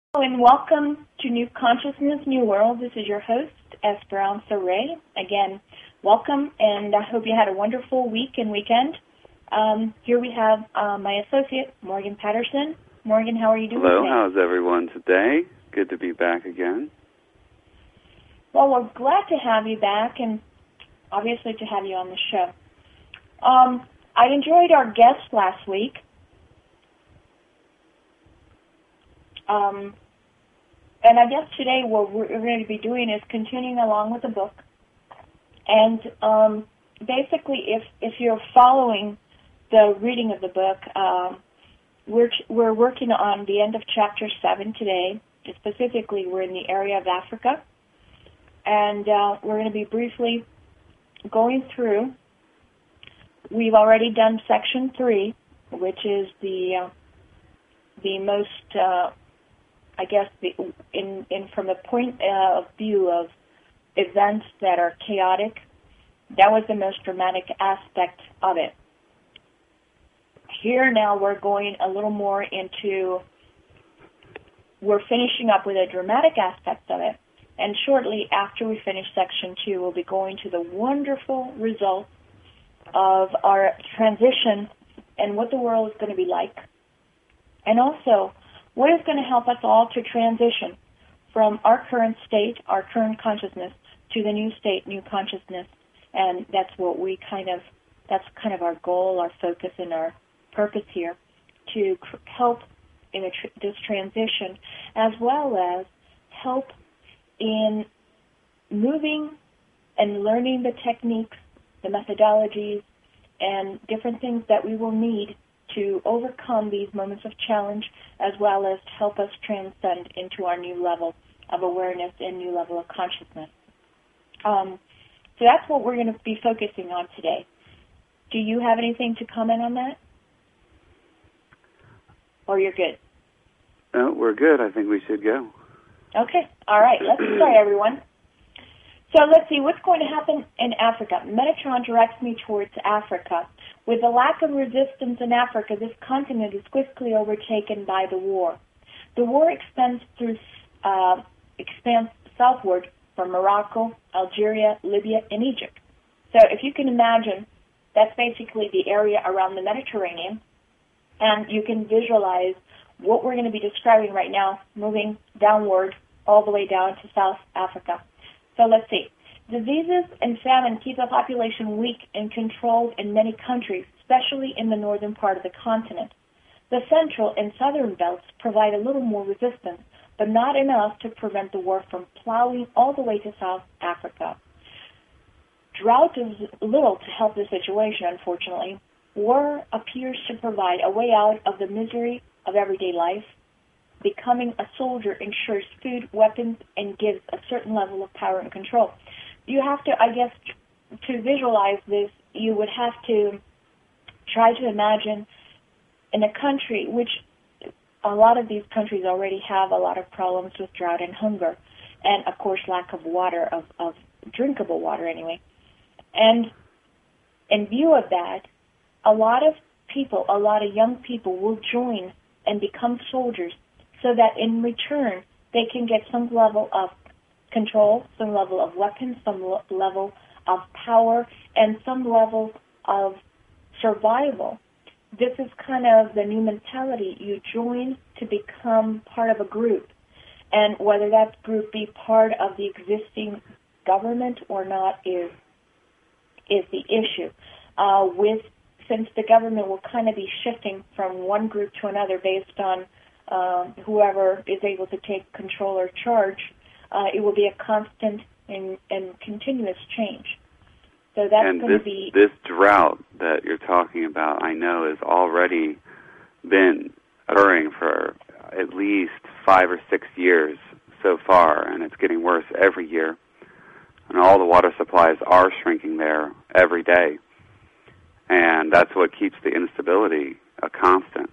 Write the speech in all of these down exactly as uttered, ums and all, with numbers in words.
And welcome to New Consciousness, New World. This is your host, Esperanza Ray. Again, welcome, and I hope you had a wonderful week and weekend. Um, here we have uh, my associate, Morgan Patterson. Morgan, how are you doing Hello, today? how's everyone today? Good to be back again. Well, we're glad to have you back, and obviously to have you on the show. Um, I enjoyed our guest last week. Um, and I guess today what we're going to be doing is continuing along with the book. And um, basically, if if you're following the reading of the book, um, we're we're working on the end of chapter seven today. Specifically, we're in the area of Africa, and uh, we're going to be briefly going through. We've already done section three, which is the uh, the most uh, I guess the, in, in from the point of view of events that are chaotic, that was the most dramatic aspect of it. Here now we're going a little more into, we're finishing up with a dramatic aspect of it, and shortly after we finish section two, we'll be going to the wonderful results of our transition and what the world is going to be like, and also what is going to help us all to transition from our current state, our current consciousness, to the new state, new consciousness. And that's what we kind of, that's kind of our goal, our focus, and our purpose here, to cr- help in a tr- this transition, as well as help in moving and learning the techniques, the methodologies, and different things that we will need to overcome these moments of challenge, as well as help us transcend into our new level of awareness and new level of consciousness. Um, so that's what we're going to be focusing on today. Do you have anything to comment on that? Or you're good? No, we're good. I think we should go. Okay. All right. Let's start, everyone. So let's see, what's going to happen in Africa? Metatron directs me towards Africa. With the lack of resistance in Africa, this continent is quickly overtaken by the war. The war extends through, uh, expands southward from Morocco, Algeria, Libya, and Egypt. So if you can imagine, that's basically the area around the Mediterranean, and you can visualize what we're going to be describing right now, moving downward all the way down to South Africa. So let's see. Diseases and famine keep the population weak and controlled in many countries, especially in the northern part of the continent. The central and southern belts provide a little more resistance, but not enough to prevent the war from plowing all the way to South Africa. Drought does little to help the situation, unfortunately. War appears to provide a way out of the misery of everyday life. Becoming a soldier ensures food, weapons, and gives a certain level of power and control. You have to, I guess, to visualize this, you would have to try to imagine in a country, which a lot of these countries already have a lot of problems with drought and hunger, and, of course, lack of water, of, of drinkable water anyway. And in view of that, a lot of people, a lot of young people will join and become soldiers, so that in return they can get some level of control, some level of weapons, some lo- level of power, and some level of survival. This is kind of the new mentality. You join to become part of a group, and whether that group be part of the existing government or not is is the issue. Uh, with since the government will kind of be shifting from one group to another based on Uh, whoever is able to take control or charge, uh, it will be a constant and, and continuous change. So that's and going this, to be... this drought that you're talking about, I know, has already been occurring for at least five or six years so far, and it's getting worse every year. And all the water supplies are shrinking there every day. And that's what keeps the instability a constant.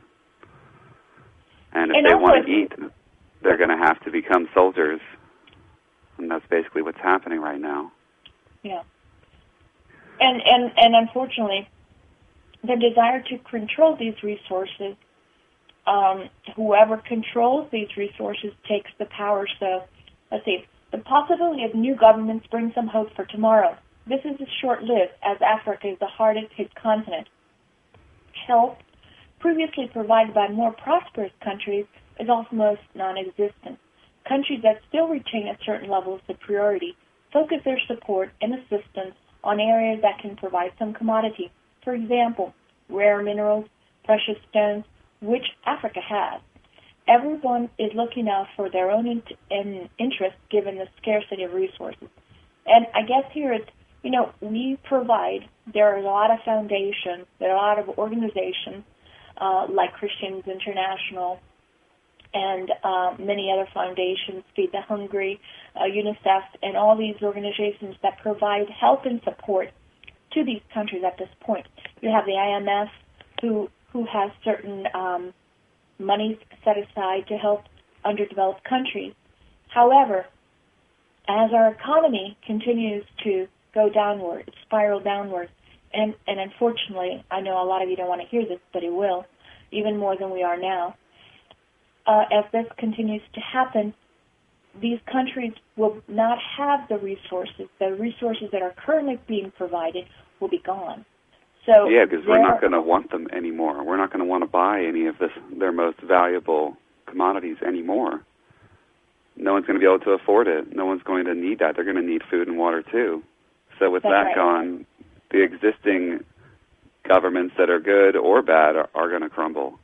And if and they also, want to eat, they're going to have to become soldiers. And that's basically what's happening right now. Yeah. And, and, and unfortunately, the desire to control these resources um, whoever controls these resources takes the power. So, let's see. The possibility of new governments brings some hope for tomorrow. This is short-lived, as Africa is the hardest-hit continent. Help, previously provided by more prosperous countries, is almost non-existent. Countries that still retain a certain level of superiority focus their support and assistance on areas that can provide some commodity. For example, rare minerals, precious stones, which Africa has. Everyone is looking out for their own in- in interest given the scarcity of resources. And I guess here it's, you know, we provide, there are a lot of foundations, there are a lot of organizations uh, like Christians International and uh, many other foundations, Feed the Hungry, uh, UNICEF, and all these organizations that provide help and support to these countries at this point. You have the I M F, who who has certain um, monies set aside to help underdeveloped countries. However, as our economy continues to go downward, spiral downward, and, and unfortunately, I know a lot of you don't want to hear this, but it will, even more than we are now. Uh, as this continues to happen, these countries will not have the resources. The resources that are currently being provided will be gone. So yeah, because we're not going to want them anymore. We're not going to want to buy any of this, their most valuable commodities anymore. No one's going to be able to afford it. No one's going to need that. They're going to need food and water too. So with That's that right. gone, the existing governments that are good or bad are, are going to crumble.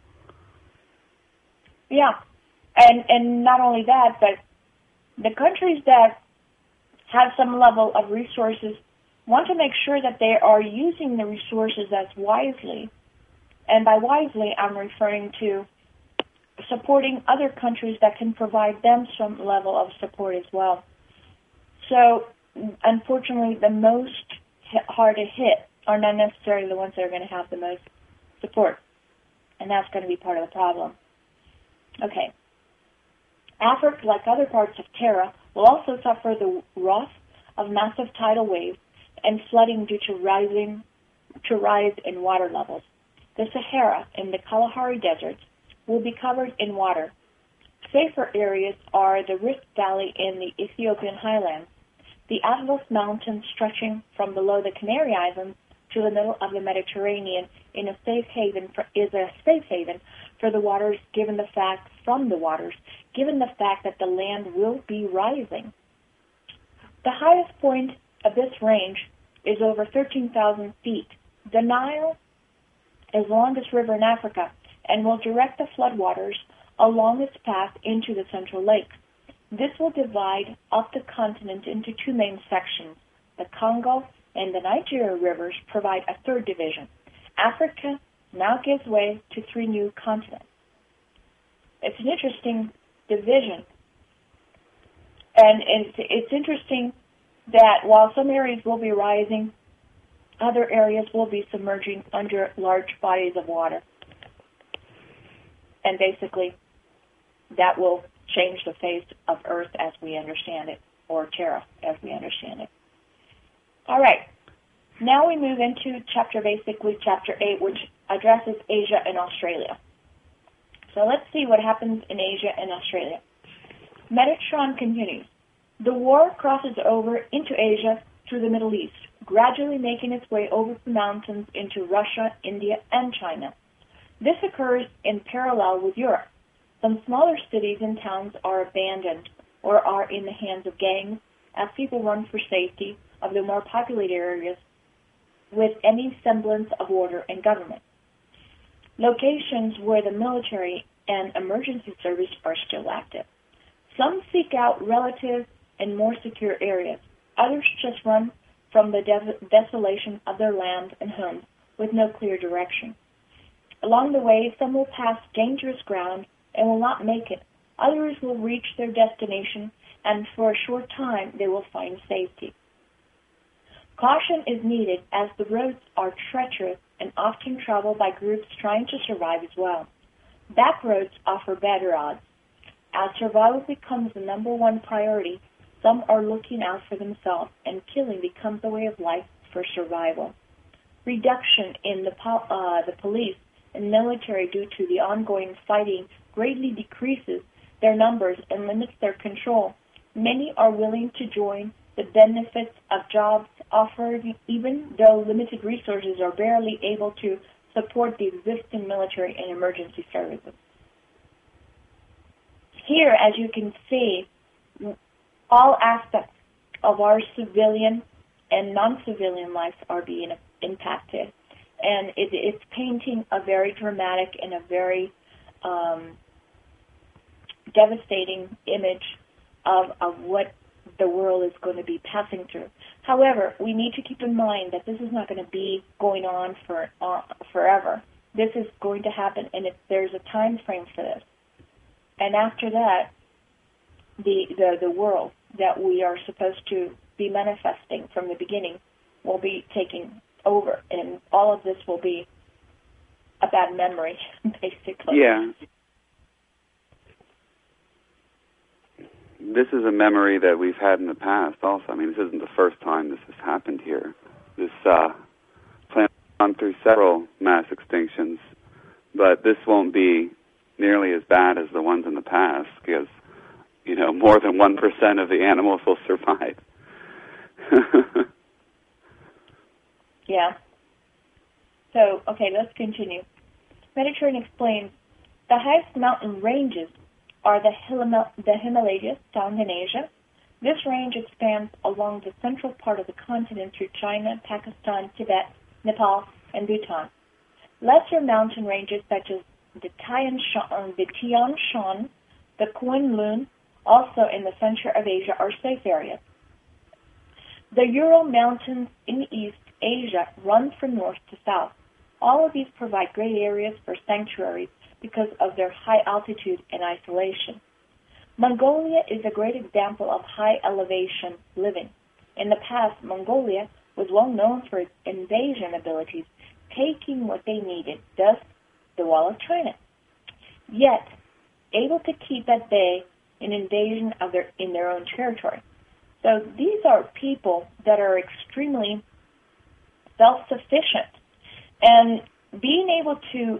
Yeah, and and not only that, but the countries that have some level of resources want to make sure that they are using the resources as wisely. And by wisely, I'm referring to supporting other countries that can provide them some level of support as well. So, unfortunately, the most hit, hard to hit are not necessarily the ones that are going to have the most support. And that's going to be part of the problem. Okay. Africa, like other parts of Terra, will also suffer the wrath of massive tidal waves and flooding due to rising to rise in water levels. The Sahara and the Kalahari deserts will be covered in water. Safer areas are the Rift Valley in the Ethiopian highlands, the Atlas Mountains stretching from below the Canary Islands to the middle of the Mediterranean in a safe haven for, is a safe haven for the waters given the fact from the waters, given the fact that the land will be rising. The highest point of this range is over thirteen thousand feet. The Nile is the longest river in Africa and will direct the floodwaters along its path into the Central Lakes. This will divide up the continent into two main sections. The Congo and the Nigeria rivers provide a third division. Africa now gives way to three new continents. It's an interesting division. And it's, it's interesting that while some areas will be rising, other areas will be submerging under large bodies of water. And basically, that will change the face of Earth as we understand it, or Terra as we understand it. All right. Now we move into chapter, basically chapter eight, which addresses Asia and Australia. So let's see what happens in Asia and Australia. Metatron continues. The war crosses over into Asia through the Middle East, gradually making its way over the mountains into Russia, India, and China. This occurs in parallel with Europe. Some smaller cities and towns are abandoned or are in the hands of gangs as people run for safety of the more populated areas with any semblance of order and government. Locations where the military and emergency service are still active. Some seek out relatives in more secure areas. Others just run from the de- desolation of their land and homes with no clear direction. Along the way, some will pass dangerous ground and will not make it. Others will reach their destination, and for a short time they will find safety. Caution is needed as the roads are treacherous and often traveled by groups trying to survive as well. Back roads offer better odds. As survival becomes the number one priority, some are looking out for themselves, and killing becomes a way of life for survival. Reduction in the, po- uh, the police and military due to the ongoing fighting greatly decreases their numbers and limits their control, many are willing to join the benefits of jobs offered, even though limited resources are barely able to support the existing military and emergency services. Here, as you can see, all aspects of our civilian and non-civilian lives are being impacted. And it, it's painting a very dramatic and a very um, devastating image of, of what the world is going to be passing through. However, we need to keep in mind that this is not going to be going on for uh, forever. This is going to happen, and it, there's a time frame for this. And after that, the, the the world that we are supposed to be manifesting from the beginning will be taking over, and all of this will be a bad memory, basically. Yeah. This is a memory that we've had in the past also. I mean, this isn't the first time this has happened here. This uh, planet has gone through several mass extinctions, but this won't be nearly as bad as the ones in the past because, you know, more than one percent of the animals will survive. Yeah. So, okay, let's continue. Mediterranean explains the highest mountain ranges are the, Himal- the Himalayas found in Asia. This range expands along the central part of the continent through China, Pakistan, Tibet, Nepal, and Bhutan. Lesser mountain ranges such as the Tian Shan, the Tian Shan, the Kunlun, also in the center of Asia, are safe areas. The Ural Mountains in East Asia run from north to south. All of these provide great areas for sanctuaries because of their high altitude and isolation. Mongolia is a great example of high elevation living. In the past, Mongolia was well known for its invasion abilities, taking what they needed, thus the Wall of China. Yet, able to keep at bay an invasion of their, in their own territory. So these are people that are extremely self-sufficient. And being able to,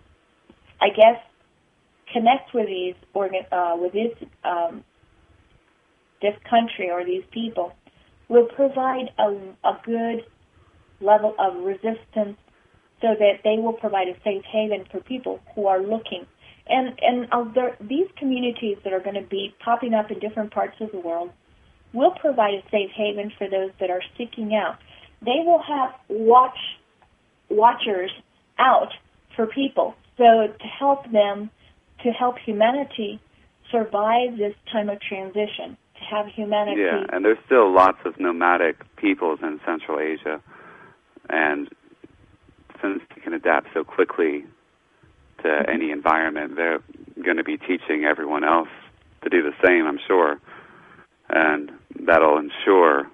I guess, connect with these organ, uh, with this um, this country or these people will provide a, a good level of resistance, so that they will provide a safe haven for people who are looking. And and uh, there, these communities that are going to be popping up in different parts of the world will provide a safe haven for those that are seeking out. They will have watch watchers out for people, so to help them, to help humanity survive this time of transition, to have humanity... Yeah, and there's still lots of nomadic peoples in Central Asia, and since you can adapt so quickly to mm-hmm. any environment, they're going to be teaching everyone else to do the same, I'm sure, and that'll ensure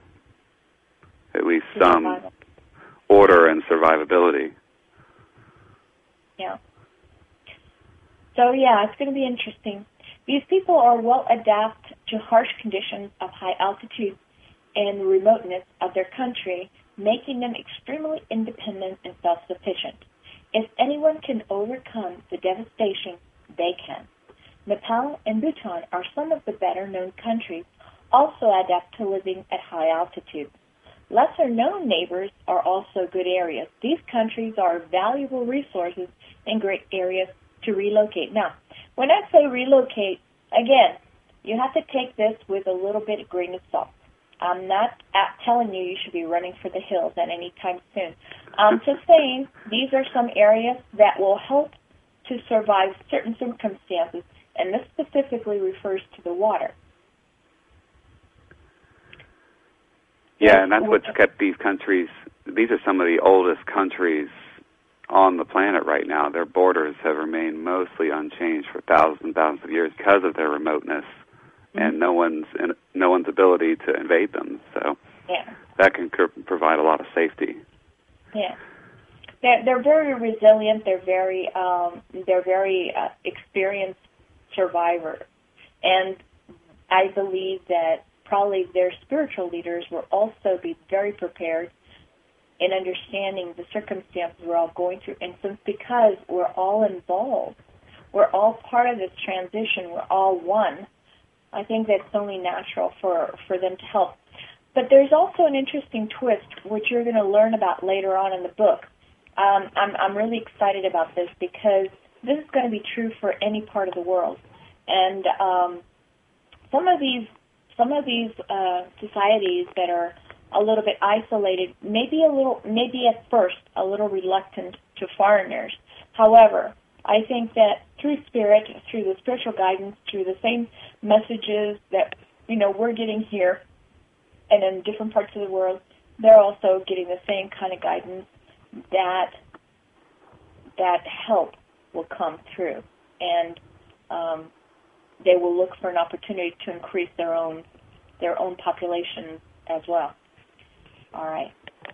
at least some survival. Order and survivability. Yeah. So, yeah, it's going to be interesting. These people are well adapted to harsh conditions of high altitude and remoteness of their country, making them extremely independent and self-sufficient. If anyone can overcome the devastation, they can. Nepal and Bhutan are some of the better-known countries also adapt to living at high altitudes. Lesser-known neighbors are also good areas. These countries are valuable resources and great areas to relocate. Now, when I say relocate, again, you have to take this with a little bit of grain of salt. I'm not telling you you should be running for the hills at any time soon. I'm just saying these are some areas that will help to survive certain circumstances, and this specifically refers to the water. Yeah, and that's what's kept these countries, these are some of the oldest countries on the planet right now. Their borders have remained mostly unchanged for thousands and thousands of years because of their remoteness mm-hmm. and no one's no one's ability to invade them. So yeah. that can provide a lot of safety. Yeah, they're they're very resilient. They're very um, they're very uh, experienced survivors, and I believe that probably their spiritual leaders will also be very prepared in understanding the circumstances we're all going through. And since because we're all involved, we're all part of this transition, we're all one, I think that's only natural for, for them to help. But there's also an interesting twist, which you're going to learn about later on in the book. Um, I'm, I'm really excited about this because this is going to be true for any part of the world. And um, some of these some of these uh, societies that are a little bit isolated, maybe a little, maybe at first a little reluctant to foreigners. However, I think that through spirit, through the spiritual guidance, through the same messages that you know we're getting here, and in different parts of the world, they're also getting the same kind of guidance that that help will come through, and um, they will look for an opportunity to increase their own their own population as well. All right.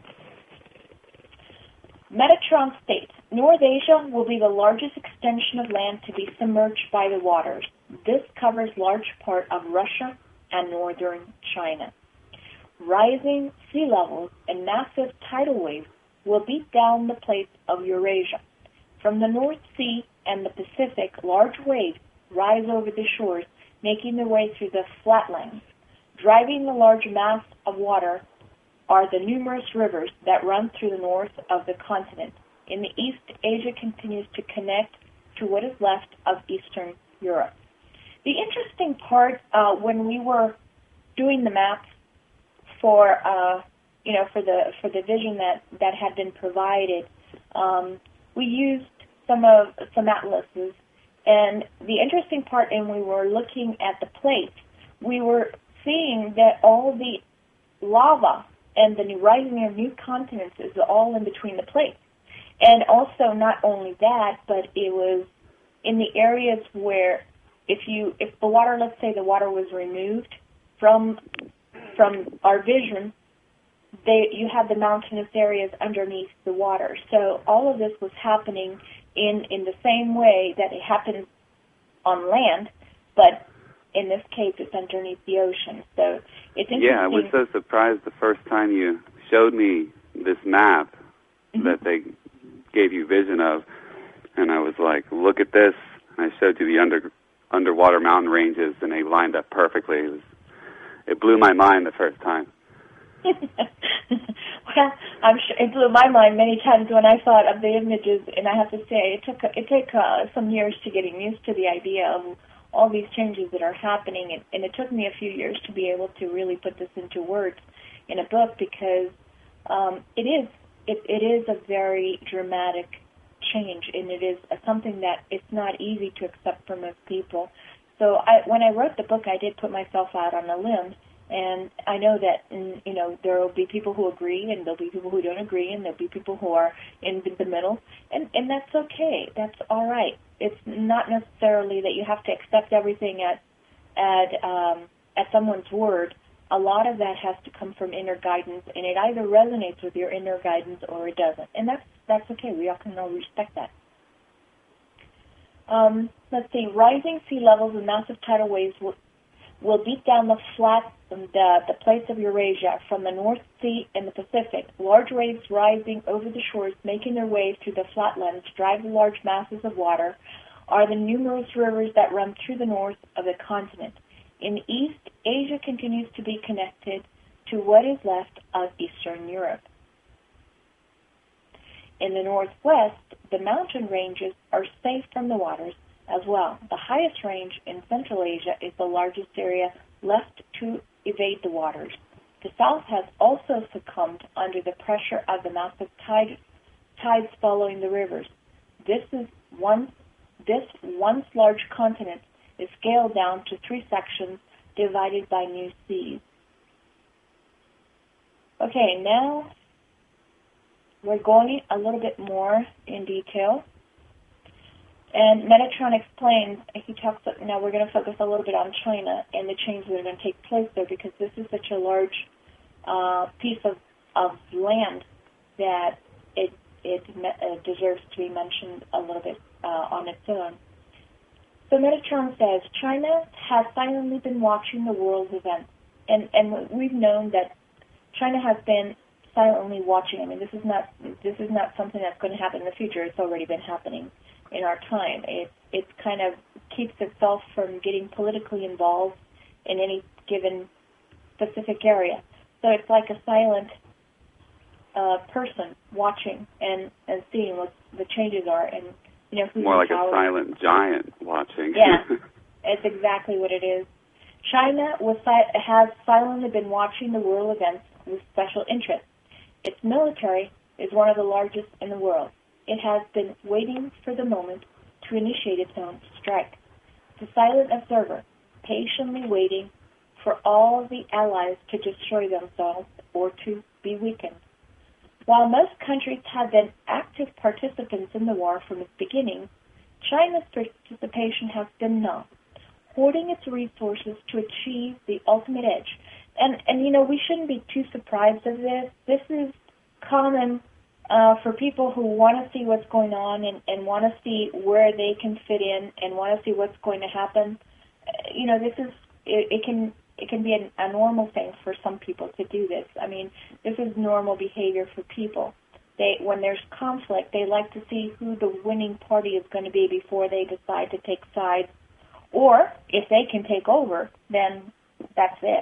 Metatron states, North Asia will be the largest extension of land to be submerged by the waters. This covers large part of Russia and northern China. Rising sea levels and massive tidal waves will beat down the plates of Eurasia. From the North Sea and the Pacific, large waves rise over the shores, making their way through the flatlands. Driving the large mass of water are the numerous rivers that run through the north of the continent. In the east, Asia continues to connect to what is left of Eastern Europe. The interesting part, uh, when we were doing the maps for, uh, you know, for the for the vision that, that had been provided, um, we used some of some atlases. And the interesting part, and we were looking at the plates, we were seeing that all the lava and the new rising of new continents is all in between the plates. And also, not only that, but it was in the areas where, if you, if the water, let's say the water was removed from from our vision, they, you had the mountainous areas underneath the water. So all of this was happening in in the same way that it happens on land, but in this case, it's underneath the ocean. So it's interesting. Yeah, I was so surprised the first time you showed me this map mm-hmm. that they gave you vision of, and I was like, look at this. And I showed you the under underwater mountain ranges, and they lined up perfectly. It, was, it blew my mind the first time. Well, I'm sure it blew my mind many times when I thought of the images, and I have to say it took it took uh, some years to getting used to the idea of all these changes that are happening, and, and it took me a few years to be able to really put this into words in a book because um, it is it, it is a very dramatic change, and it is something that it's not easy to accept for most people. So I, when I wrote the book, I did put myself out on a limb. And I know that, you know, there will be people who agree, and there'll be people who don't agree, and there'll be people who are in the middle, and, and that's okay. That's all right. It's not necessarily that you have to accept everything at at um, at someone's word. A lot of that has to come from inner guidance, and it either resonates with your inner guidance or it doesn't, and that's that's okay. We all can all respect that. Um, let's see. Rising sea levels and massive tidal waves will will beat down the flat the, the plates of Eurasia from the North Sea and the Pacific. Large waves rising over the shores, making their way through the flatlands, drive the large masses of water, are the numerous rivers that run through the north of the continent. In the east, Asia continues to be connected to what is left of Eastern Europe. In the northwest, the mountain ranges are safe from the waters as well. The highest range in Central Asia is the largest area left to evade the waters. The south has also succumbed under the pressure of the massive tide, tides following the rivers. This is once this once large continent is scaled down to three sections divided by new seas. Okay, now we're going a little bit more in detail. And Metatron explains, he talks, now we're going to focus a little bit on China and the changes that are going to take place there because this is such a large uh, piece of, of land that it, it uh, deserves to be mentioned a little bit uh, on its own. So Metatron says, China has silently been watching the world's events. And, and we've known that China has been silently watching. I mean, this is not this is not something that's going to happen in the future. It's already been happening in our time. It it kind of keeps itself from getting politically involved in any given specific area. So it's like a silent uh, person watching and, and seeing what the changes are, and you know who's more like power. A silent giant watching. Yeah, it's exactly what it is. China was has silently been watching the world events with special interest. Its military is one of the largest in the world. It has been waiting for the moment to initiate its own strike. The silent observer, patiently waiting for all the allies to destroy themselves or to be weakened. While most countries have been active participants in the war from its beginning, China's participation has been not, hoarding its resources to achieve the ultimate edge. And, and you know, we shouldn't be too surprised of this. This is common uh, for people who want to see what's going on and, and want to see where they can fit in and want to see what's going to happen. Uh, you know, this is, it, it can it can be a, a normal thing for some people to do this. I mean, this is normal behavior for people. They, when there's conflict, they like to see who the winning party is going to be before they decide to take sides. Or, if they can take over, then that's it.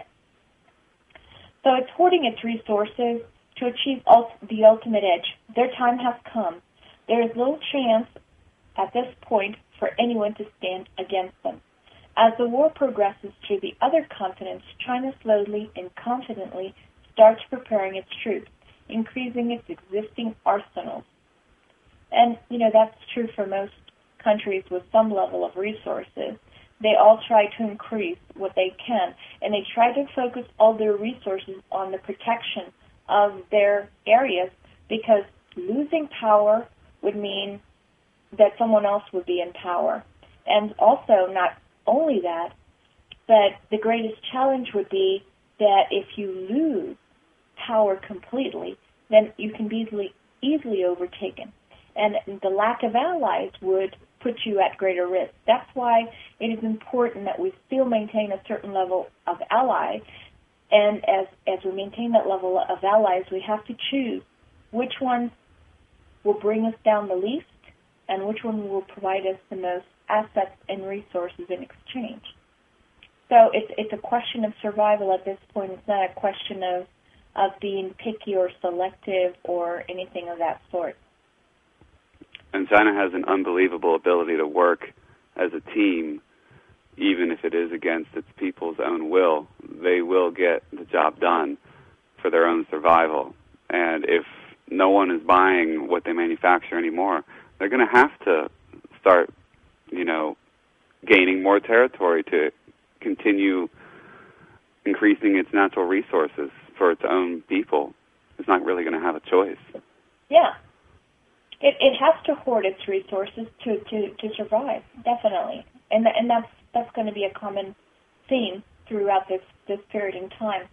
So it's hoarding its resources to achieve ult- the ultimate edge. Their time has come. There is little chance at this point for anyone to stand against them. As the war progresses through the other continents, China slowly and confidently starts preparing its troops, increasing its existing arsenals. And, you know, that's true for most countries with some level of resources. They all try to increase what they can, and they try to focus all their resources on the protection of their areas, because losing power would mean that someone else would be in power. And also, not only that, but the greatest challenge would be that if you lose power completely, then you can be easily, easily overtaken. And the lack of allies would put you at greater risk. That's why it is important that we still maintain a certain level of ally. And as, as we maintain that level of allies, we have to choose which ones will bring us down the least and which one will provide us the most assets and resources in exchange. So it's it's a question of survival at this point. It's not a question of, of being picky or selective or anything of that sort. And China has an unbelievable ability to work as a team, even if it is against its people's own will. They will get the job done for their own survival. And if no one is buying what they manufacture anymore, they're going to have to start, you know, gaining more territory to continue increasing its natural resources for its own people. It's not really going to have a choice. Yeah. It it has to hoard its resources to, to, to survive, definitely. And th- and that's that's going to be a common theme throughout this, this period in time.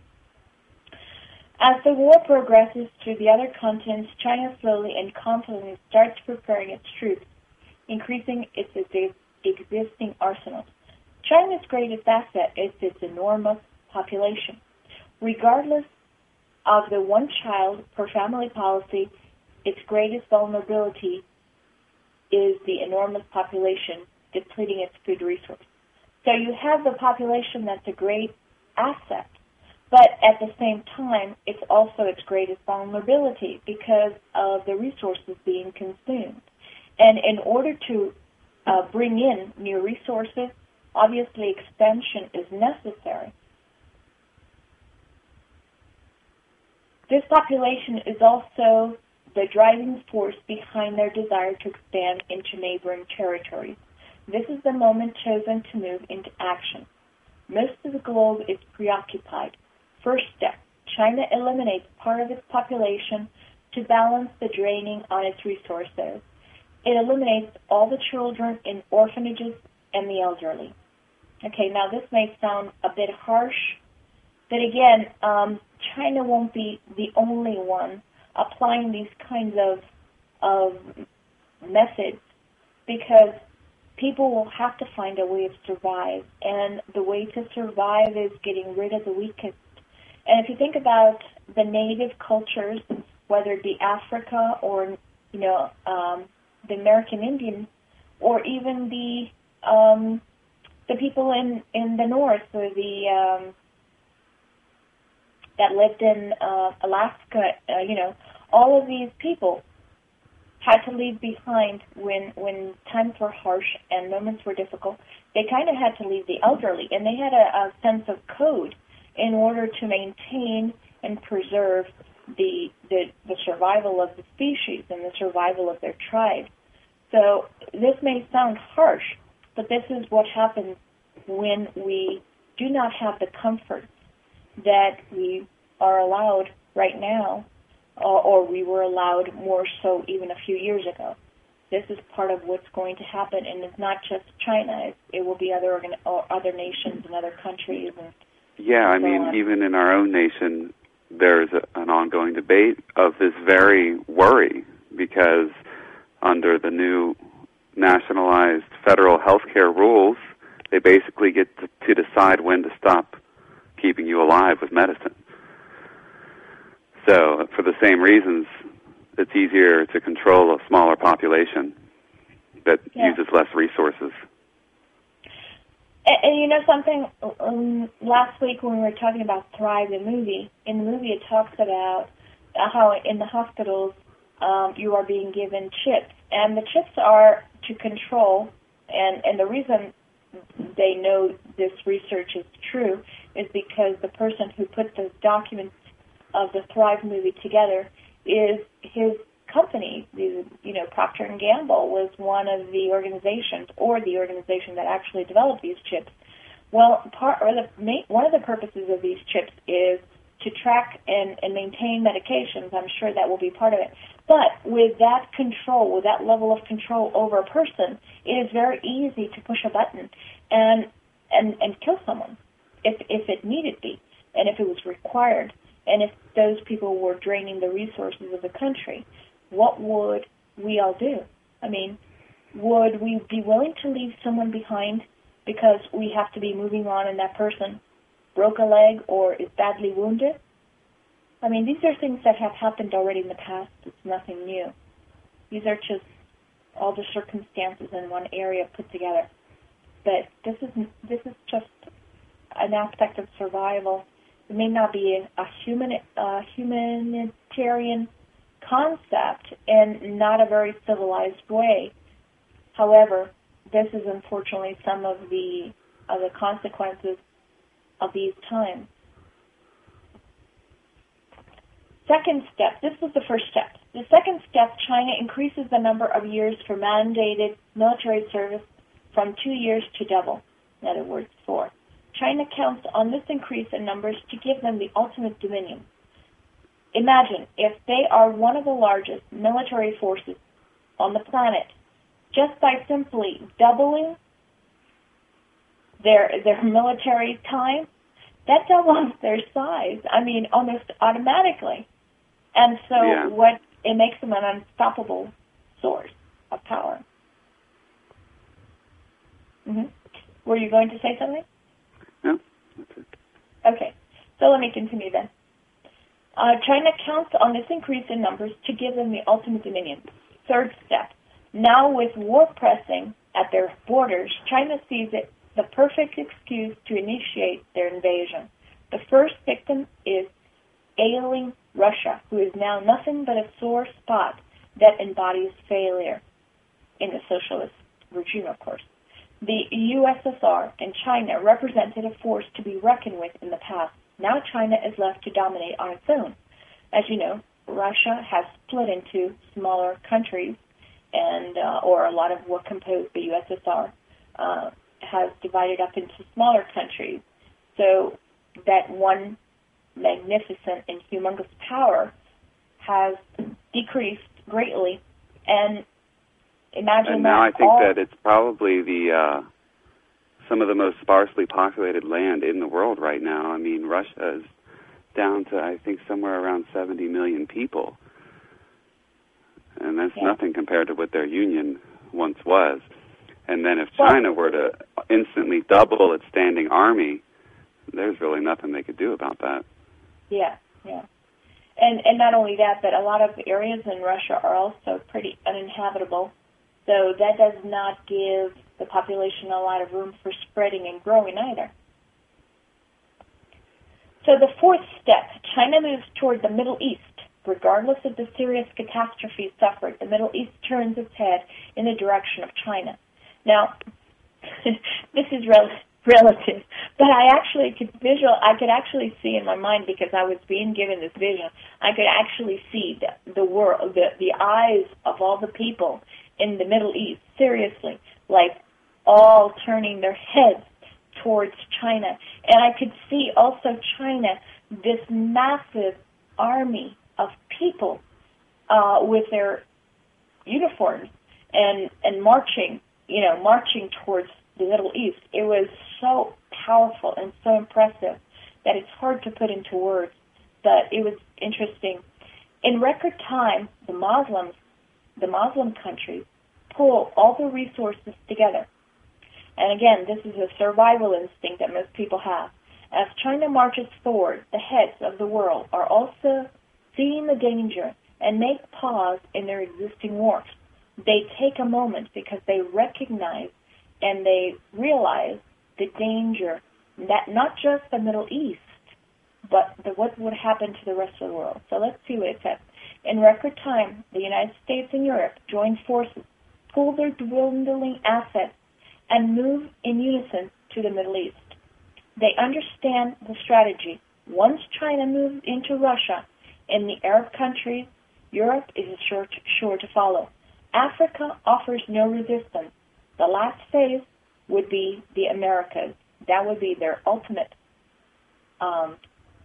As the war progresses through the other continents, China slowly and confidently starts preparing its troops, increasing its existing arsenals. China's greatest asset is its enormous population. Regardless of the one-child per family policy, its greatest vulnerability is the enormous population depleting its food resource. So you have the population that's a great asset, but at the same time, it's also its greatest vulnerability because of the resources being consumed. And in order to uh, bring in new resources, obviously expansion is necessary. This population is also the driving force behind their desire to expand into neighboring territories. This is the moment chosen to move into action. Most of the globe is preoccupied. First step, China eliminates part of its population to balance the draining on its resources. It eliminates all the children in orphanages and the elderly. Okay, now this may sound a bit harsh, but again, um, China won't be the only one applying these kinds of, of methods, because people will have to find a way to survive, and the way to survive is getting rid of the weakest. And if you think about the native cultures, whether it be Africa or, you know, um, the American Indian, or even the um, the people in, in the north, or the um, that lived in uh, Alaska, uh, you know, all of these people had to leave behind when when times were harsh and moments were difficult. They kind of had to leave the elderly, and they had a, a sense of code in order to maintain and preserve the, the the survival of the species and the survival of their tribe. So this may sound harsh, but this is what happens when we do not have the comforts that we are allowed right now, or, or we were allowed more so even a few years ago. This is part of what's going to happen, and it's not just China. It, it will be other organ- or other nations and other countries. And yeah, I so mean, on. even in our own nation, there's a, an ongoing debate of this very worry, because under the new nationalized federal health care rules, they basically get to, to decide when to stop keeping you alive with medicine. So, for the same reasons, it's easier to control a smaller population that yeah. uses less resources. And, and you know something, um, last week when we were talking about Thrive, the movie, in the movie it talks about how in the hospitals um, you are being given chips. And the chips are to control, and, and the reason they know this research is true is because the person who put the documents of the Thrive movie together is his company. The, you know, Procter and Gamble was one of the organizations, or the organization that actually developed these chips. Well, part or the one of the purposes of these chips is to track and, and maintain medications. I'm sure that will be part of it. But with that control, with that level of control over a person, it is very easy to push a button and and, and kill someone if if it needed be, and if it was required, and if those people were draining the resources of the country. What would we all do? I mean, would we be willing to leave someone behind because we have to be moving on and that person broke a leg or is badly wounded? I mean, these are things that have happened already in the past. It's nothing new. These are just all the circumstances in one area put together. But this is this is just an aspect of survival. It may not be a, a human uh, humanitarian concept and not a very civilized way. However, this is unfortunately some of the of the consequences of these times. Second step, this was the first step. The second step, China increases the number of years for mandated military service from two years to double. In other words, four. China counts on this increase in numbers to give them the ultimate dominion. Imagine if they are one of the largest military forces on the planet, just by simply doubling their their military time, that doubles their size. I mean, almost automatically. And so yeah. what it makes them an unstoppable source of power. Mm-hmm. Were you going to say something? No, that's it. Okay, so let me continue then. Uh, China counts on this increase in numbers to give them the ultimate dominion. Third step. Now with war pressing at their borders, China sees it the perfect excuse to initiate their invasion. The first victim is ailing Russia, who is now nothing but a sore spot that embodies failure in the socialist regime, of course. The U S S R and China represented a force to be reckoned with in the past. Now China is left to dominate on its own. As you know, Russia has split into smaller countries, and uh, or a lot of what composed the U S S R uh, has divided up into smaller countries. So that one magnificent and humongous power has decreased greatly. And imagine and now that I think all that it's probably the uh, some of the most sparsely populated land in the world right now. I mean, Russia is down to, I think, somewhere around seventy million people. And that's yeah. nothing compared to what their union once was. And then if well, China were to instantly double its standing army, there's really nothing they could do about that. Yeah, yeah. And and not only that, but a lot of areas in Russia are also pretty uninhabitable. So that does not give the population a lot of room for spreading and growing either. So the fourth step, China moves toward the Middle East. Regardless of the serious catastrophe suffered, the Middle East turns its head in the direction of China. Now, this is rel- relative, but I actually could visual. I could actually see in my mind, because I was being given this vision. I could actually see the, the world, the the eyes of all the people in the Middle East. Seriously, like all turning their heads towards China, and I could see also China, this massive army of people uh, with their uniforms and and marching, you know, marching towards the Middle East. It was so powerful and so impressive that it's hard to put into words, but it was interesting. In record time, the Muslims, the Muslim countries, pull all the resources together. And again, this is a survival instinct that most people have. As China marches forward, the heads of the world are also seeing the danger and make pause in their existing wars. They take a moment because they recognize and they realize the danger that not just the Middle East, but the, what would happen to the rest of the world. So let's see what it says. In record time, the United States and Europe join forces, pool their dwindling assets, and move in unison to the Middle East. They understand the strategy. Once China moves into Russia, in the Arab countries, Europe is sure to, sure to follow. Africa offers no resistance. The last phase would be the Americas. That would be their ultimate, um,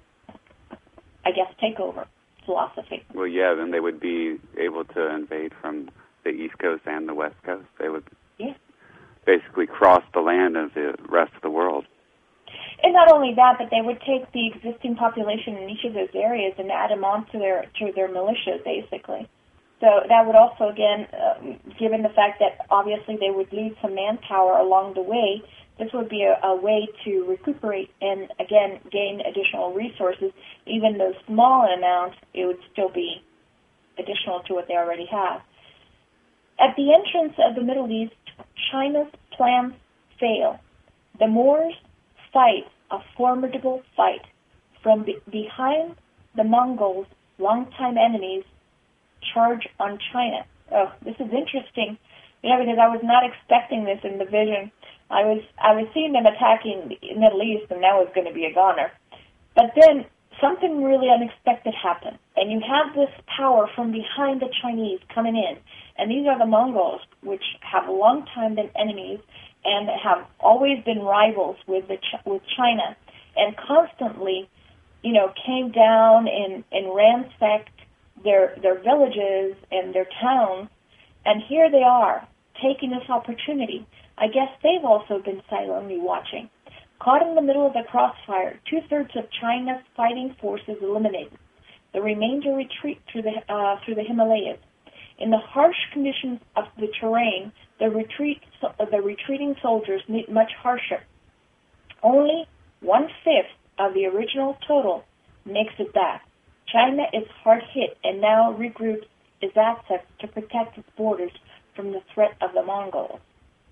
I guess, takeover philosophy. Well, yeah, then they would be able to invade from the East Coast and the West Coast. They would yeah. basically cross the land of the rest of the world. And not only that, but they would take the existing population in each of those areas and add them on to their to their militias, basically. So that would also, again, uh, given the fact that obviously they would lose some manpower along the way, this would be a, a way to recuperate and, again, gain additional resources. Even though small in amount, it would still be additional to what they already have. At the entrance of the Middle East, China's plans fail. The Moors fight a formidable fight. From be- behind the Mongols, longtime enemies, charge on China. Oh, this is interesting, you know, because I was not expecting this in the vision. I was I was seeing them attacking the Middle East, and that was going to be a goner. But then something really unexpected happened, and you have this power from behind the Chinese coming in, and these are the Mongols, which have a long time been enemies and have always been rivals with the Ch- with China, and constantly, you know, came down and, and ransacked their their villages and their towns, and here they are taking this opportunity. I guess they've also been silently watching. Caught in the middle of the crossfire, two-thirds of China's fighting forces eliminated. The remainder retreat through the uh, through the Himalayas. In the harsh conditions of the terrain, the retreat the retreating soldiers meet much harsher. Only one-fifth of the original total makes it back. China is hard hit and now regroups its assets to protect its borders from the threat of the Mongols.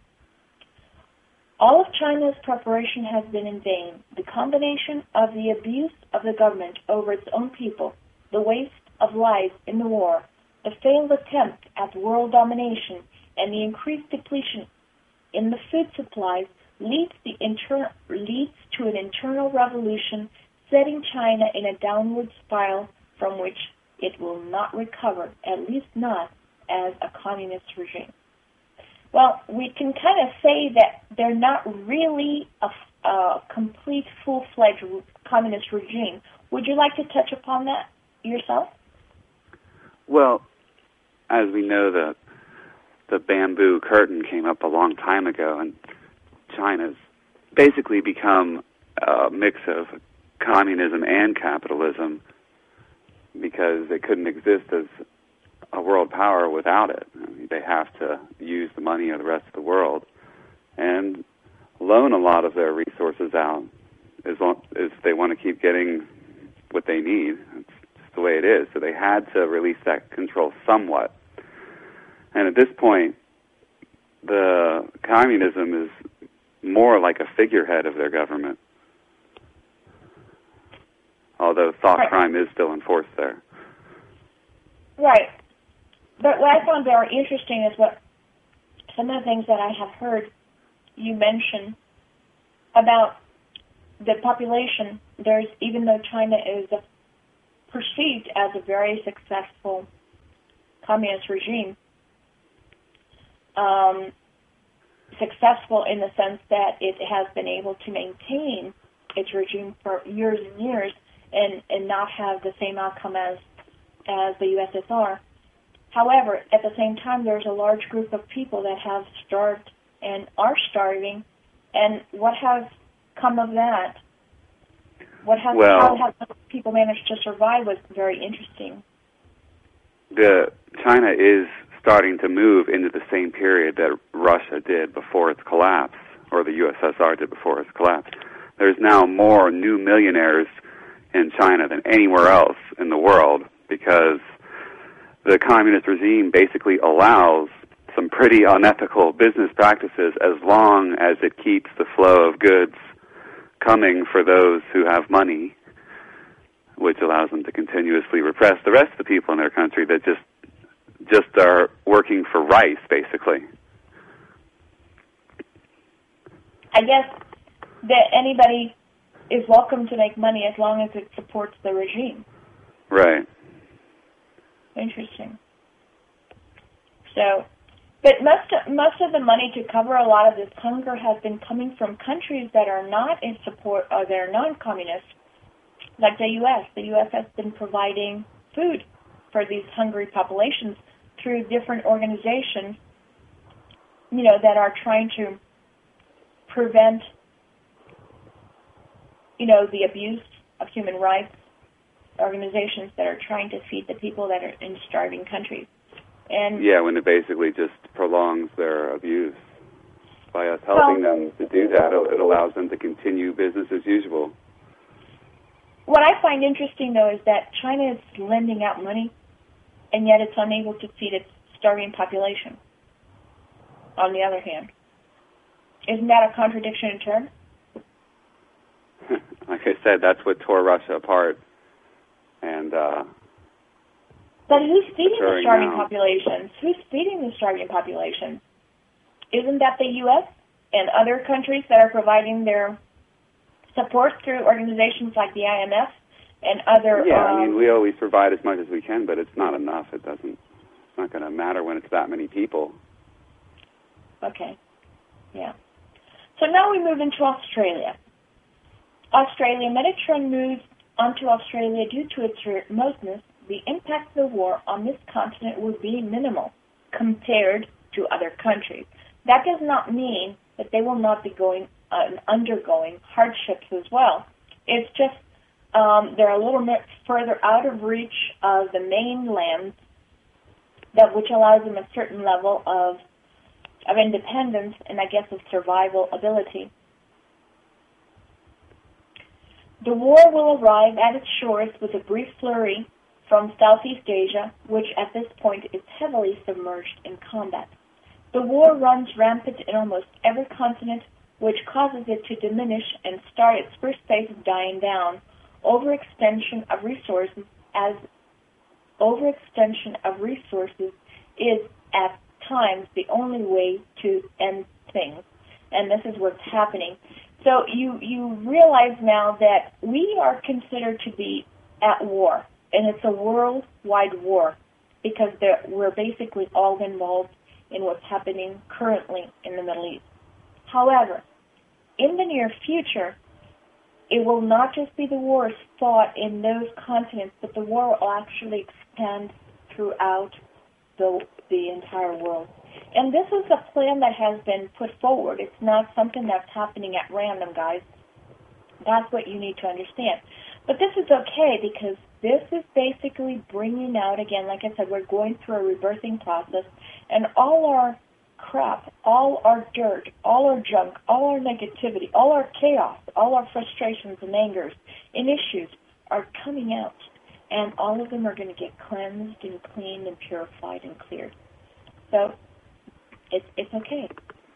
All of China's preparation has been in vain. The combination of the abuse of the government over its own people, the waste of lives in the war, the failed attempt at world domination, and the increased depletion in the food supplies leads, the inter- leads to an internal revolution, setting China in a downward spiral from which it will not recover, at least not as a communist regime. Well, we can kind of say that they're not really a, a complete, full-fledged communist regime. Would you like to touch upon that yourself? Well, as we know, the the bamboo curtain came up a long time ago, and China's basically become a mix of communism and capitalism because they couldn't exist as a world power without it. I mean, they have to use the money of the rest of the world and loan a lot of their resources out as long as they want to keep getting what they need. It's just the way it is. So they had to release that control somewhat. And at this point, the communism is more like a figurehead of their government, although thought right. crime is still enforced there. Right. But what I found very interesting is what some of the things that I have heard you mention about the population. There's, even though China is a, perceived as a very successful communist regime, um, successful in the sense that it has been able to maintain its regime for years and years and, and not have the same outcome as, as the U S S R. However, at the same time, there's a large group of people that have starved and are starving. And what has come of that? What has, well, how have people managed to survive was very interesting. The China is starting to move into the same period that Russia did before its collapse, or the U S S R did before its collapse. There's now more new millionaires in China than anywhere else in the world because the communist regime basically allows some pretty unethical business practices as long as it keeps the flow of goods coming for those who have money, which allows them to continuously repress the rest of the people in their country that just just are working for rice, basically. I guess that anybody is welcome to make money as long as it supports the regime. Right. Interesting. So, but most of, most of the money to cover a lot of this hunger has been coming from countries that are not in support, or that are non-communist, like the U S. The U S has been providing food for these hungry populations through different organizations, you know, that are trying to prevent, you know, the abuse of human rights, organizations that are trying to feed the people that are in starving countries. And yeah, when it basically just prolongs their abuse. By us helping well, them to do that, it allows them to continue business as usual. What I find interesting, though, is that China is lending out money, and yet it's unable to feed its starving population, on the other hand. Isn't that a contradiction in terms? Like I said, that's what tore Russia apart. And uh, but who's feeding the starving now. populations? Who's feeding the starving populations? Isn't that the U S and other countries that are providing their support through organizations like the I M F and other? Yeah, um, I mean, we always provide as much as we can, but it's not enough. It doesn't. It's not going to matter when it's that many people. Okay. Yeah. So now we move into Australia. Australia, Metatron moves onto Australia due to its remoteness. The impact of the war on this continent would be minimal compared to other countries. That does not mean that they will not be going uh, undergoing hardships as well. It's just um, they're a little bit further out of reach of the mainland, that which allows them a certain level of of independence and, I guess, of survival ability. The war will arrive at its shores with a brief flurry from Southeast Asia, which at this point is heavily submerged in combat. The war runs rampant in almost every continent, which causes it to diminish and start its first phase of dying down. Overextension of resources as overextension of resources is at times the only way to end things, and this is what's happening. So you you realize now that we are considered to be at war, and it's a worldwide war because we're basically all involved in what's happening currently in the Middle East. However, in the near future, it will not just be the wars fought in those continents, but the war will actually expand throughout the the entire world. And this is a plan that has been put forward. It's not something that's happening at random, guys. That's what you need to understand. But this is okay because this is basically bringing out, again, like I said, we're going through a rebirthing process, and all our crap, all our dirt, all our junk, all our negativity, all our chaos, all our frustrations and angers and issues are coming out, and all of them are going to get cleansed and cleaned and purified and cleared. So it's it's okay.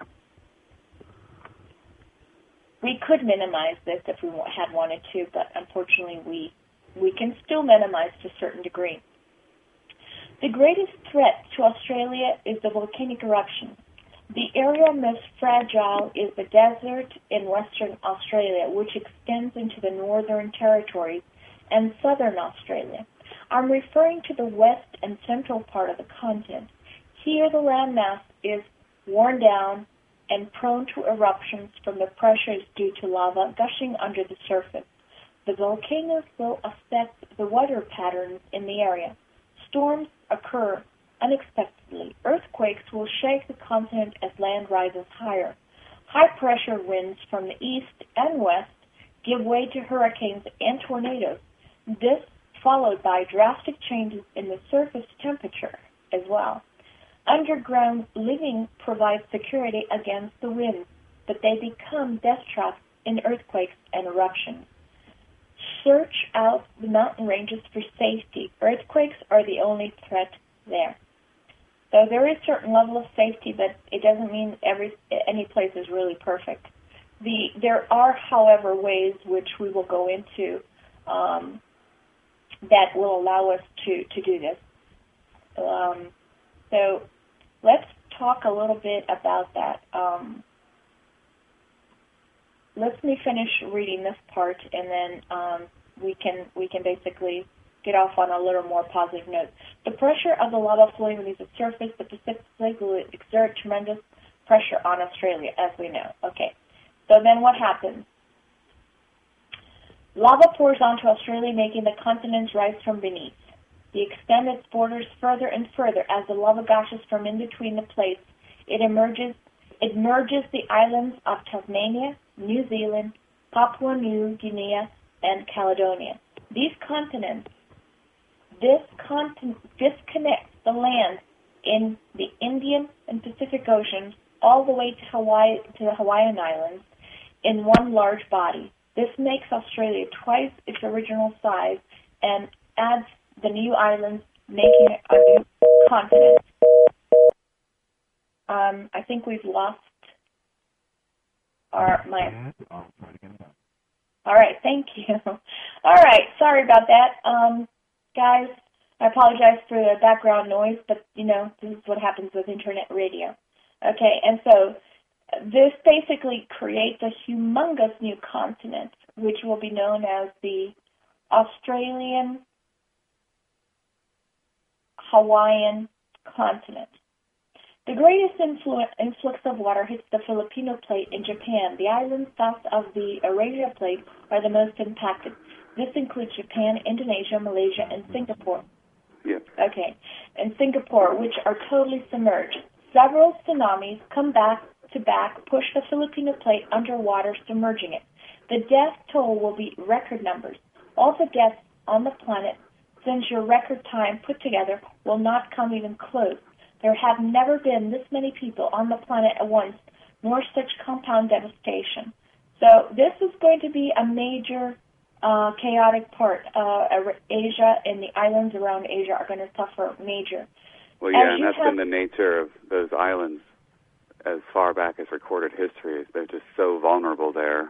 We could minimize this if we had wanted to, but unfortunately we we can still minimize to a certain degree. The greatest threat to Australia is the volcanic eruption. The area most fragile is the desert in Western Australia, which extends into the Northern Territory and Southern Australia. I'm referring to the west and central part of the continent. Here the landmass is worn down and prone to eruptions from the pressures due to lava gushing under the surface. The volcanoes will affect the weather patterns in the area. Storms occur unexpectedly. Earthquakes will shake the continent as land rises higher. High-pressure winds from the east and west give way to hurricanes and tornadoes. This followed by drastic changes in the surface temperature as well. Underground living provides security against the winds, but they become death traps in earthquakes and eruptions. Search out the mountain ranges for safety. Earthquakes are the only threat there. So there is a certain level of safety, but it doesn't mean every any place is really perfect. The there are, however, ways which we will go into um, that will allow us to, to do this. Um, so let's talk a little bit about that. Um, let me finish reading this part, and then um, we can we can basically get off on a little more positive note. The pressure of the lava flowing beneath the surface, the Pacific Plate will exert tremendous pressure on Australia, as we know. Okay, so then what happens? Lava pours onto Australia, making the continents rise from beneath. It extends its borders further and further as the lava gushes from in between the plates. It emerges, it merges the islands of Tasmania, New Zealand, Papua New Guinea, and Caledonia. These continents This continent disconnects the land in the Indian and Pacific Oceans all the way to Hawaii, to the Hawaiian Islands in one large body. This makes Australia twice its original size and adds the new islands, making it a new continent. Um, I think we've lost our my. All right, thank you. All right, sorry about that. Um, Guys, I apologize for the background noise, but, you know, this is what happens with internet radio. Okay, and so this basically creates a humongous new continent, which will be known as the Australian Hawaiian continent. The greatest influ- influx of water hits the Filipino plate in Japan. The islands south of the Eurasia plate are the most impacted. This includes Japan, Indonesia, Malaysia, and Singapore. Yep. Okay. And Singapore, which are totally submerged. Several tsunamis come back to back, push the Filipino plate underwater, submerging it. The death toll will be record numbers. All the deaths on the planet since your record time put together will not come even close. There have never been this many people on the planet at once, nor such compound devastation. So this is going to be a major Uh, chaotic part. Uh, Asia and the islands around Asia are going to suffer major. Well, yeah, and that's been the nature of those islands as far back as recorded history. They're just so vulnerable there.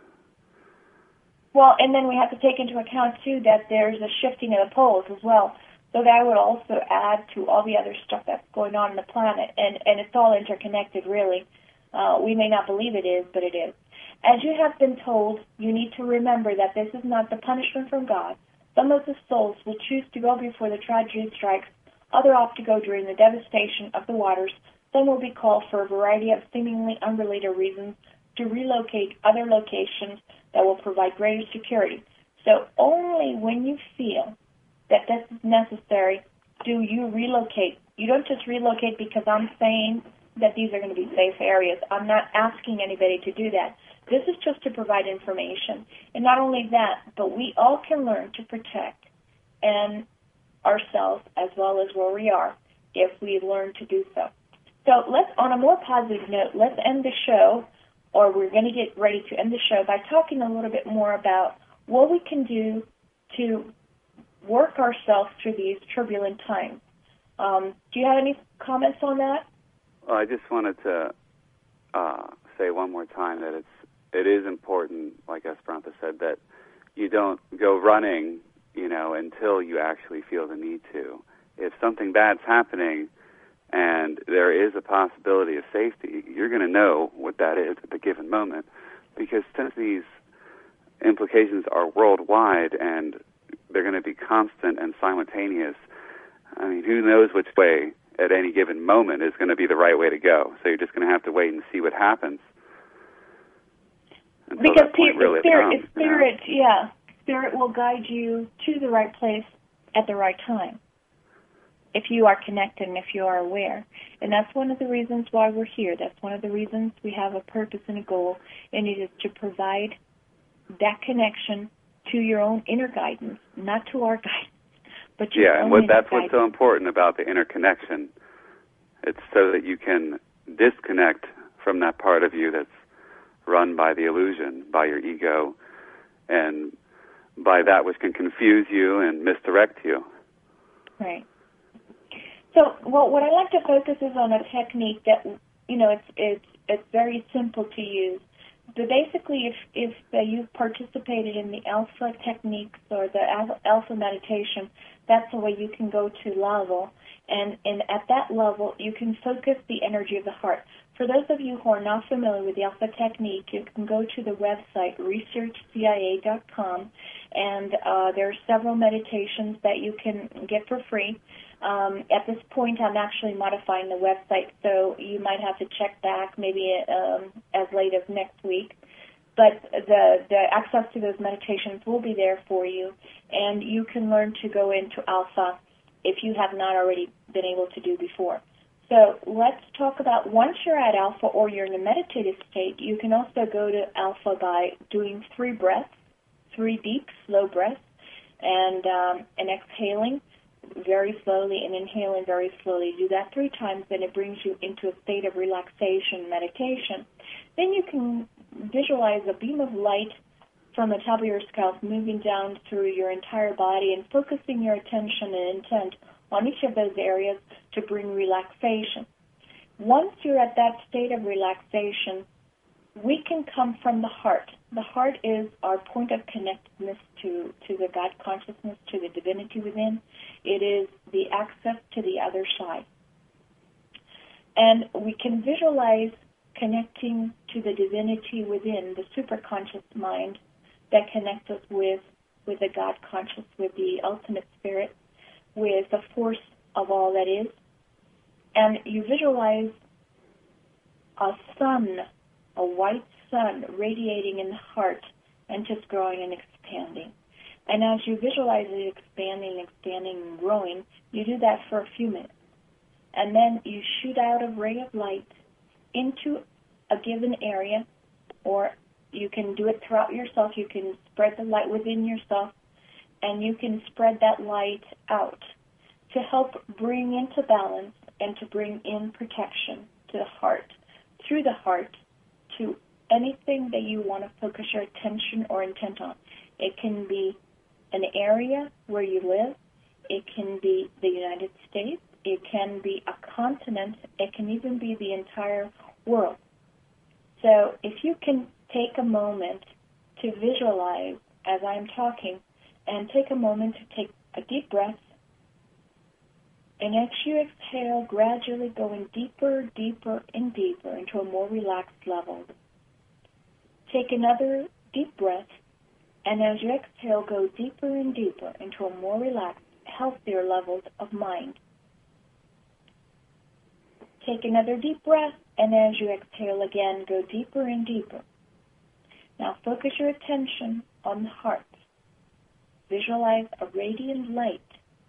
Well, and then we have to take into account, too, that there's a shifting of the poles as well. So that would also add to all the other stuff that's going on in the planet. And, and it's all interconnected, really. Uh, we may not believe it is, but it is. As you have been told, you need to remember that this is not the punishment from God. Some of the souls will choose to go before the tragedy strikes, others opt to go during the devastation of the waters. Some will be called for a variety of seemingly unrelated reasons to relocate other locations that will provide greater security. So only when you feel that this is necessary do you relocate. You don't just relocate because I'm saying that these are going to be safe areas. I'm not asking anybody to do that. This is just to provide information. And not only that, but we all can learn to protect and ourselves as well as where we are if we learn to do so. So let's, on a more positive note, let's end the show, or we're going to get ready to end the show by talking a little bit more about what we can do to work ourselves through these turbulent times. Um, do you have any comments on that? Well, I just wanted to uh, say one more time that it's it is important, like Esperanza said, that you don't go running, you know, until you actually feel the need to. If something bad's happening and there is a possibility of safety, you're going to know what that is at the given moment, because since these implications are worldwide and they're going to be constant and simultaneous, I mean, who knows which way at any given moment is going to be the right way to go. So you're just going to have to wait and see what happens. Until because that point pe- really spirit, comes, spirit, you know? yeah, spirit will guide you to the right place at the right time if you are connected and if you are aware. And that's one of the reasons why we're here. That's one of the reasons we have a purpose and a goal, and it is to provide that connection to your own inner guidance, not to our guidance, but your yeah, own and what, inner that's guidance. what's so important about the interconnection. It's so that you can disconnect from that part of you that's run by the illusion, by your ego, and by that which can confuse you and misdirect you. Right. So, well, what I like to focus is on a technique that, you know, it's it's it's very simple to use. But basically, if if uh, you've participated in the alpha techniques or the al- alpha meditation, that's the way you can go to level, and and at that level, you can focus the energy of the heart. For those of you who are not familiar with the alpha technique, you can go to the website research c i a dot com, and uh, there are several meditations that you can get for free. Um, at this point, I'm actually modifying the website, so you might have to check back maybe um, as late as next week. But the, the access to those meditations will be there for you, and you can learn to go into alpha if you have not already been able to do before. So let's talk about once you're at alpha or you're in a meditative state, you can also go to alpha by doing three breaths, three deep, slow breaths, and um, and exhaling very slowly and inhaling very slowly. Do that three times, then it brings you into a state of relaxation, meditation. Then you can visualize a beam of light from the top of your scalp moving down through your entire body and focusing your attention and intent on each of those areas to bring relaxation. Once you're at that state of relaxation, we can come from the heart. The heart is our point of connectedness to, to the God consciousness, to the divinity within. It is the access to the other side. And we can visualize connecting to the divinity within, the superconscious mind that connects us with, with the God conscious, with the ultimate spirit, with the force of all that is. And you visualize a sun, a white sun radiating in the heart and just growing and expanding. And as you visualize it expanding, expanding, and growing, you do that for a few minutes. And then you shoot out a ray of light into a given area, or you can do it throughout yourself. You can spread the light within yourself, and you can spread that light out to help bring into balance and to bring in protection to the heart, through the heart, to anything that you want to focus your attention or intent on. It can be an area where you live. It can be the United States. It can be a continent. It can even be the entire world. So if you can take a moment to visualize as I'm talking, and take a moment to take a deep breath, and as you exhale, gradually going deeper, deeper, and deeper into a more relaxed level. Take another deep breath, and as you exhale, go deeper and deeper into a more relaxed, healthier levels of mind. Take another deep breath, and as you exhale again, go deeper and deeper. Now focus your attention on the heart. Visualize a radiant light.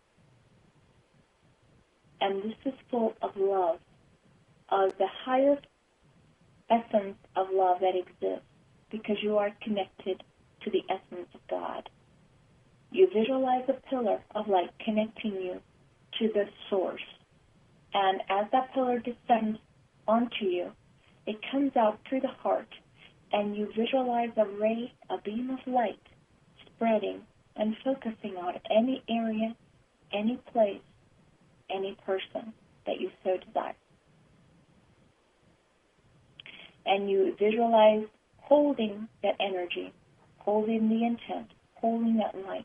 And this is full of love, of the highest essence of love that exists, because you are connected to the essence of God. You visualize a pillar of light connecting you to the source. And as that pillar descends onto you, it comes out through the heart, and you visualize a ray, a beam of light spreading and focusing on any area, any place, any person that you so desire. And you visualize holding that energy, holding the intent, holding that light.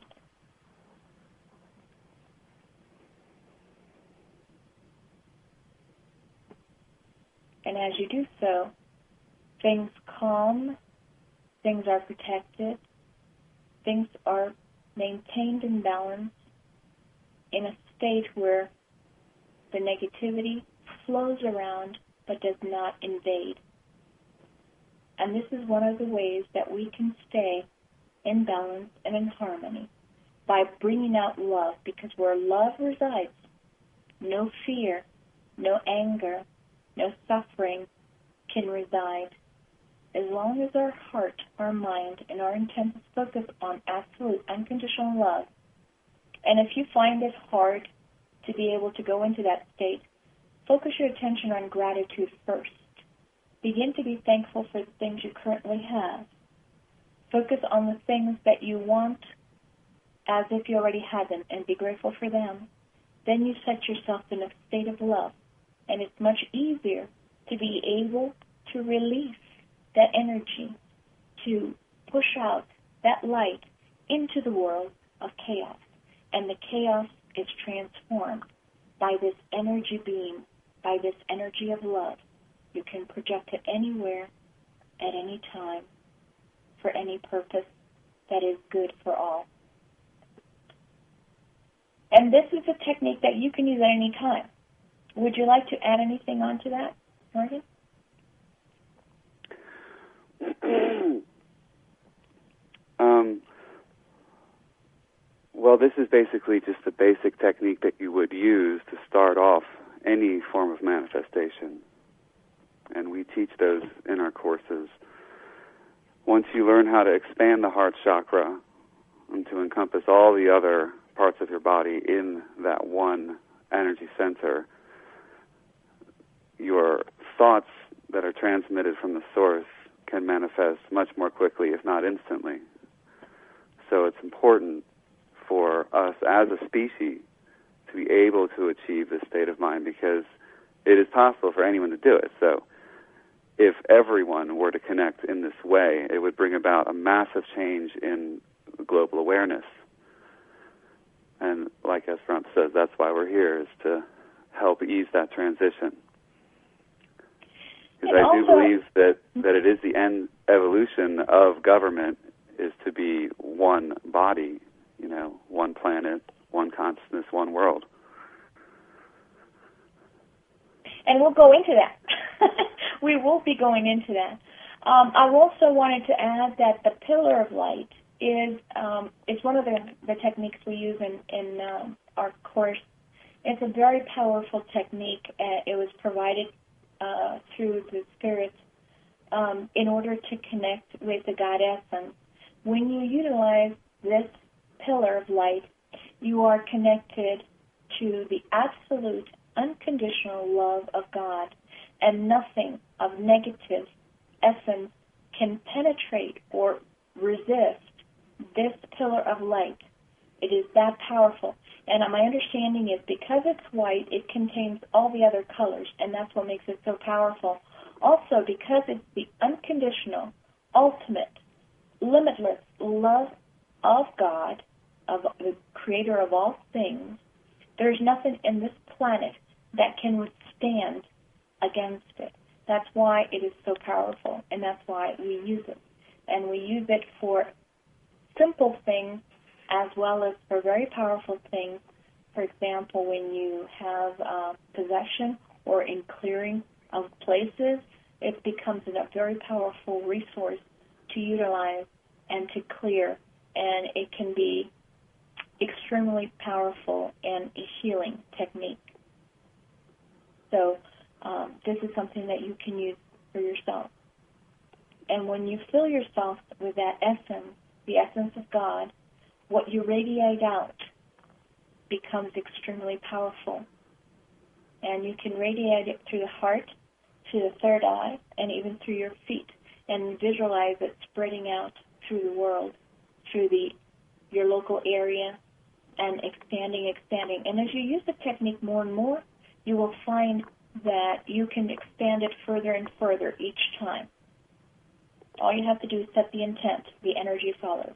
And as you do so, things calm, things are protected, things are maintained in balance in a state where the negativity flows around but does not invade. And this is one of the ways that we can stay in balance and in harmony, by bringing out love, because where love resides, no fear, no anger, no suffering can reside. As long as our heart, our mind, and our intent is focused on absolute unconditional love, and if you find it hard to be able to go into that state, focus your attention on gratitude first. Begin to be thankful for the things you currently have. Focus on the things that you want as if you already had them, and be grateful for them. Then you set yourself in a state of love, and it's much easier to be able to release that energy, to push out that light into the world of chaos. And the chaos is transformed by this energy beam, by this energy of love. You can project it anywhere, at any time, for any purpose that is good for all. And this is a technique that you can use at any time. Would you like to add anything onto that, Morgan? um, well, this is basically just the basic technique that you would use to start off any form of manifestation. And we teach those in our courses. Once you learn how to expand the heart chakra and to encompass all the other parts of your body in that one energy center, your thoughts that are transmitted from the source can manifest much more quickly, if not instantly. So it's important for us as a species to be able to achieve this state of mind, because it is possible for anyone to do it. So if everyone were to connect in this way, it would bring about a massive change in global awareness. And like Esperanza says, that's why we're here, is to help ease that transition. Because I do believe that, that it is the end evolution of government is to be one body, you know, one planet, one consciousness, one world. And we'll go into that. We will be going into that. Um, I also wanted to add that the pillar of light is um, it's one of the, the techniques we use in, in um, our course. It's a very powerful technique. Uh, it was provided uh, through the Spirit um, in order to connect with the God Essence. When you utilize this pillar of light, you are connected to the absolute unconditional love of God, and nothing of negative essence can penetrate or resist this pillar of light. It is that powerful. And my understanding is because it's white, it contains all the other colors, and that's what makes it so powerful. Also, because it's the unconditional, ultimate, limitless love of God, of the creator of all things, there's nothing in this planet that can withstand against it. That's why it is so powerful, and that's why we use it. And we use it for simple things as well as for very powerful things. For example, when you have uh, possession or in clearing of places, it becomes a very powerful resource to utilize and to clear, and it can be extremely powerful and a healing technique. So um, this is something that you can use for yourself. And when you fill yourself with that essence, the essence of God, what you radiate out becomes extremely powerful. And you can radiate it through the heart, to the third eye, and even through your feet, and visualize it spreading out through the world, through the your local area and expanding, expanding. And as you use the technique more and more, you will find that you can expand it further and further each time. All you have to do is set the intent. The energy follows.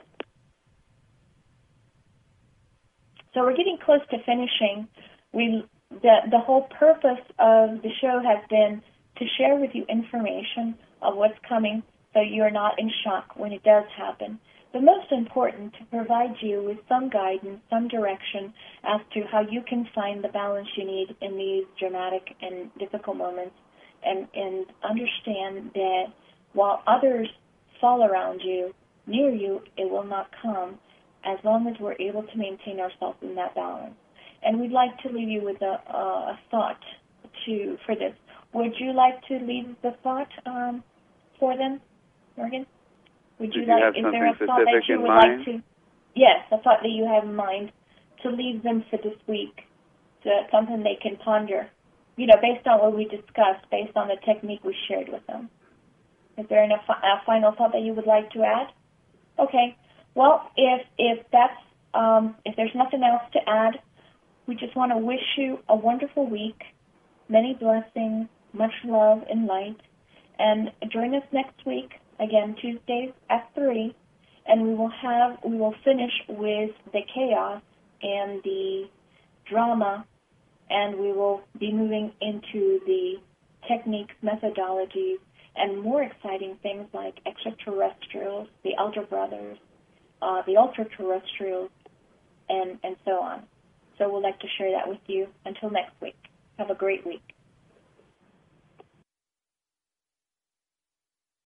So we're getting close to finishing. We the the whole purpose of the show has been to share with you information of what's coming so you're not in shock when it does happen. But most important, to provide you with some guidance, some direction as to how you can find the balance you need in these dramatic and difficult moments, and, and understand that while others fall around you, near you, it will not come as long as we're able to maintain ourselves in that balance. And we'd like to leave you with a, a thought to for this. Would you like to leave the thought um, for them, Morgan? Would you Did you like? have Is something there a thought that specific you in would mind? like to? Yes, a thought that you have in mind to leave them for this week. So something they can ponder. You know, based on what we discussed, based on the technique we shared with them. Is there an, a, a final thought that you would like to add? Okay. Well, if if that's um, if there's nothing else to add, we just want to wish you a wonderful week, many blessings, much love and light, and join us next week again Tuesdays at three, and we will have we will finish with the chaos and the drama, and we will be moving into the techniques, methodologies, and more exciting things like extraterrestrials, the Elder Brothers, uh, the ultra-terrestrials, and, and so on. So we'd like to share that with you. Until next week, have a great week.